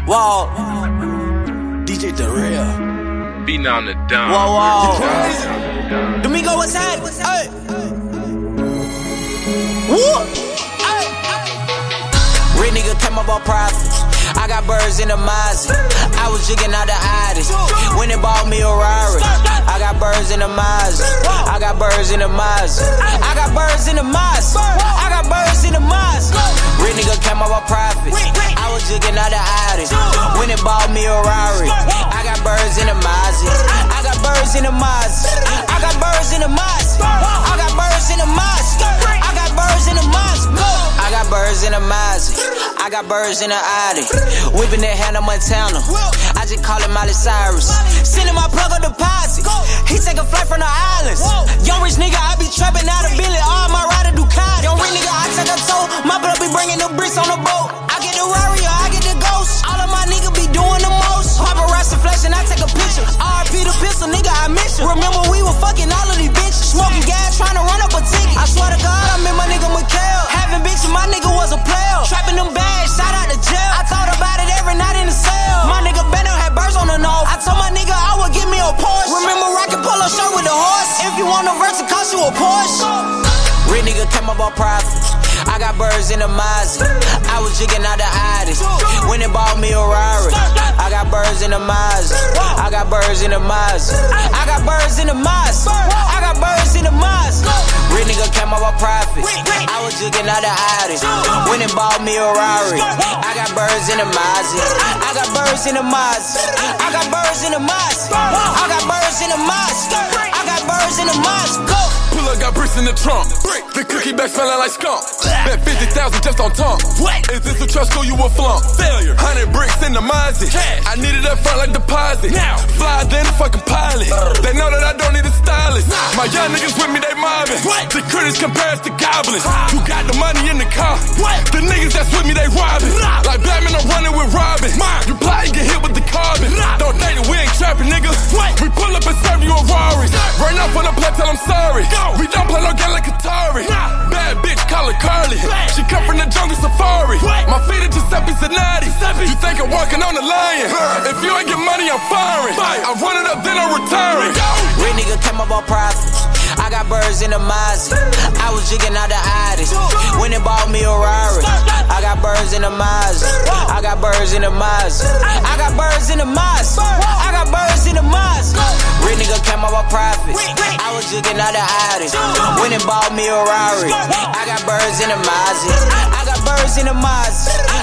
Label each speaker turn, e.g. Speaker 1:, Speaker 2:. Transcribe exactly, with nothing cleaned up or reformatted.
Speaker 1: Whoa. D J Darrell.
Speaker 2: Beating on the dumb.
Speaker 1: Whoa, whoa. Domingo, what's that? Hey. Woo. Hey. Real nigga came up on profit. I got birds in the Mazda. I was jigging out the Addis. When it bought me a Rari. I got birds in the Mazda. I got birds in the Mazda. I got birds in the Mazda. I got birds in the Mazda. Real nigga came up on profit. I was jigging out the Addis. When it bought me a Rari. I got birds in the Mazda. I got birds in the Mazda. I got birds in the Mazda. I got birds in the Mazda. I got birds in the Mazda. I got birds in the Mazda. I got birds in the Audi. Whipping that hand on Montana. I just call him Miley Cyrus. Sending my plug on deposit. He take a flight from the islands. Young rich nigga, I be trapping out of Billy. All my rider Ducati. Young rich nigga, I take a tow. My blood be bringing the bricks on the boat. I get the Rari or I get the Ghost. All of my niggas be doing the most. Paparazzi flashing, I take a picture. R I P the pistol, nigga, I miss you. Remember we were fucking all of these bitches. Smoking gas, trying to run up a ticket. I swear to God, I'm in my nigga Mikhail. Having bitches, my nigga was a player. Trapping them bags, shout out to jail. I thought about it every night in the cell. My nigga Beno had birds on the nose. I told my nigga I would give me a Porsche. Remember rockin' polo shirt with the horse. If you want a verse, it cost you a Porsche. Real nigga came up on profit. I got birds in the Mazda. I was jigging out the Addis. When it bought me a Rari. I got birds in the Mazda. I got birds in the Mazda. I got birds in the Mazda. I got birds in the Mazda. Real nigga came up on profit. I was jigging out the Addis. When it bought me a Rari. I got birds in the Mazda. I got birds in the Mazda. I got birds in the Mazda. I got birds in the Mazda. I got birds in the Mazda.
Speaker 3: Pull up, got bricks in the trunk. The cookie bag smelling like skunk. Bet fifty thousand just on tongue. Is this a trust or you a flunk? Failure. Hundred bricks in the Mazda. I need it up front like deposit. Now fly then the fucking pilot. They know that I don't need a stylist. My young niggas with me, they mobbing. The critics compare us to goblins. You got the money in the car. The niggas that's with me, they robbing. Like Batman, I'm running with Robin. You plotting, get hit with the carbon. Don't think that we ain't trapping, nigga. We pull up and serve you a Rari. Right now for the play, tell I'm sorry. We don't play no game like Atari. Bad bitch, call her Carly. She come from the jungle safari. My feet are Giuseppe Zanotti. You think I'm walking on the lion? If you ain't get money, I'm firing. I run it up, then I'm retiring.
Speaker 1: Real nigga came up on profit. I got birds in the Mazda. I was jigging out the Addis. When it bought me a Rari. I got birds in the Mazda. I got birds in the Mazda. I got birds in the Mazda. I got birds in the Mazda. Real nigga came up on profit. I was jigging out the Addis. When it bought me a Rari. I got birds in the Mazda. I got birds in the Mazda.